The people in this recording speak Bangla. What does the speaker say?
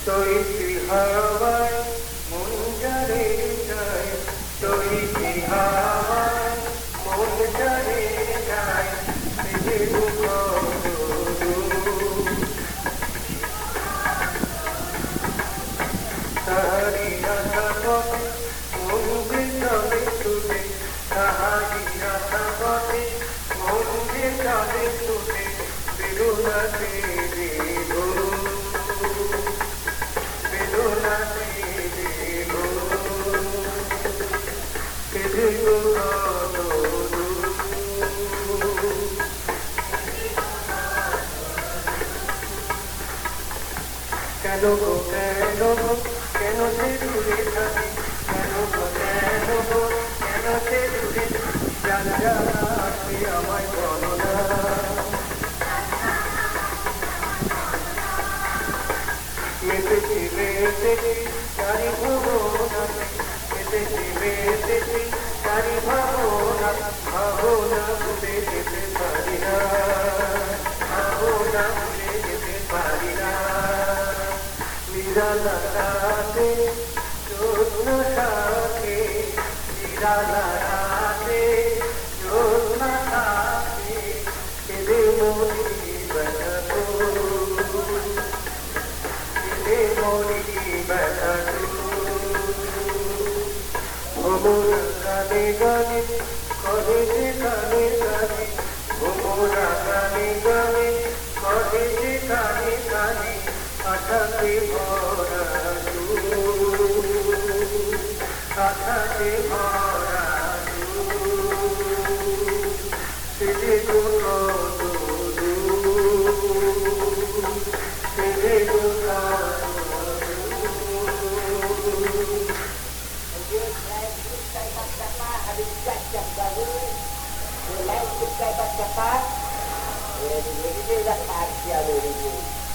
তৈরি হাওয়ায় মন জড়ে যায়, তৈরি হাওয়ায় মন জড়ে যায়, পেলেও কত দূর। তাহারি আশা পথে মন যে চলে ছুটে, তাহারি আশা পথে মন যে চলে ছুটে, বেদনাতে রে ঘোর, বেদনাতে রে ঘোর, পেলেও কত দূর। কেন গো কেন গো কেন সে দূরে থাকি, কেন গো কেন গো কেন সে দূরে থাকি, জানা আছে আমায় বলো না। মেতেছি মেতেছি তারি ভাবনাতে, মেতেছি মেতেছি তারি ভাবনা, ভাবনা ভুলে যেতে পারি না, ভাবনা ভুলে যেতে পারি না। নিরালা রাতে জ্যোৎস্না থাকে, নিরালা রাতে জ্যোৎস্না থাকে, কেঁদে মরি ব্যথা কেঁদে মরি ব্যথা। ভোমরা গানে গানে কহে যে গানে গানে, ভোমরা গানে গানে কহে যে গানে গানে, আশাতে ভরা আশাতে ভরা সেজে গো কত দূর, সেজে গো কত দূর। Habis siap-siap bagus, mulai kita baca cepat, jadi dia dah pasti ada ini.